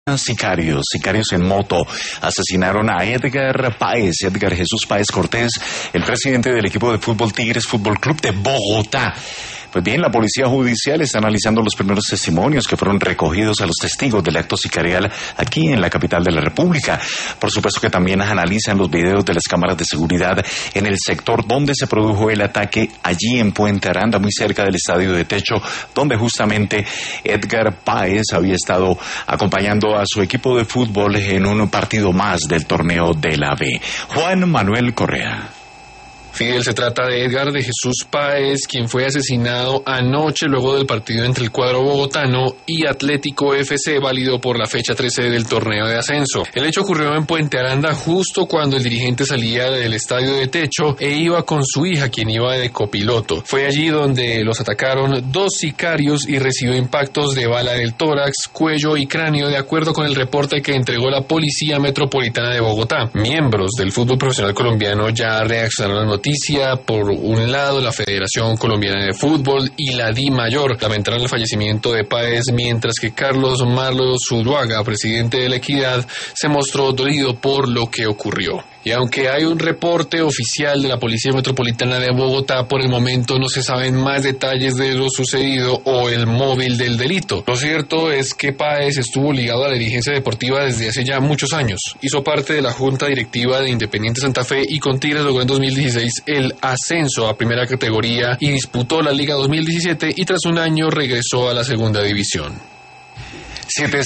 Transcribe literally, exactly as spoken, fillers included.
Sicarios, sicarios en moto, asesinaron a Edgar Páez, Edgar Jesús Páez Cortés, el presidente del equipo de fútbol Tigres Fútbol Club de Bogotá. Pues bien, la policía judicial está analizando los primeros testimonios que fueron recogidos a los testigos del acto sicarial aquí en la capital de la República. Por supuesto que también analizan los videos de las cámaras de seguridad en el sector donde se produjo el ataque, allí en Puente Aranda, muy cerca del estadio de Techo, donde justamente Edgar Páez había estado acompañando a su equipo de fútbol en un partido más del torneo de la B. Juan Manuel Correa. Fidel, se trata de Edgar de Jesús Páez, quien fue asesinado anoche luego del partido entre el cuadro bogotano y Atlético F C, válido por la fecha trece del torneo de ascenso. El hecho ocurrió en Puente Aranda justo cuando el dirigente salía del estadio de Techo e iba con su hija, quien iba de copiloto. Fue allí donde los atacaron dos sicarios y recibió impactos de bala en el tórax, cuello y cráneo, de acuerdo con el reporte que entregó la Policía Metropolitana de Bogotá. Miembros del fútbol profesional colombiano ya reaccionaron a la noticia. Por un lado, la Federación Colombiana de Fútbol y la Di Mayor lamentaron el fallecimiento de Páez, mientras que Carlos Marlos Zuluaga, presidente de la Equidad, se mostró dolido por lo que ocurrió. Y aunque hay un reporte oficial de la Policía Metropolitana de Bogotá, por el momento no se saben más detalles de lo sucedido o el móvil del delito. Lo cierto es que Páez estuvo ligado a la dirigencia deportiva desde hace ya muchos años. Hizo parte de la Junta Directiva de Independiente Santa Fe y con Tigres logró en dos mil dieciséis el ascenso a primera categoría y disputó la Liga dos mil diecisiete y tras un año regresó a la segunda división. Siete